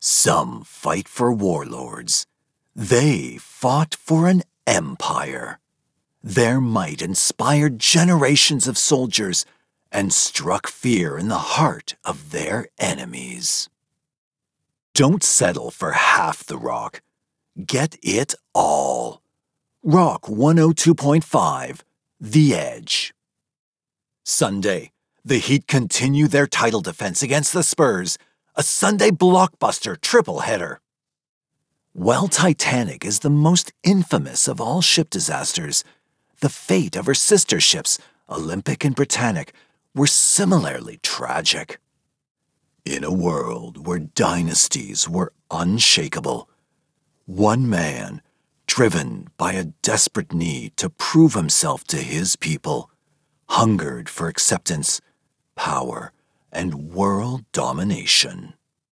Some fight for warlords. They fought for an empire. Their might inspired generations of soldiers and struck fear in the heart of their enemies. Don't settle for half the rock. Get it all. Rock 102.5, The Edge. Sunday, the Heat continue their title defense against the Spurs, a Sunday blockbuster triple-header. While Titanic is the most infamous of all ship disasters, the fate of her sister ships, Olympic and Britannic, were similarly tragic. In a world where dynasties were unshakable, one man, driven by a desperate need to prove himself to his people, hungered for acceptance, power, and world domination.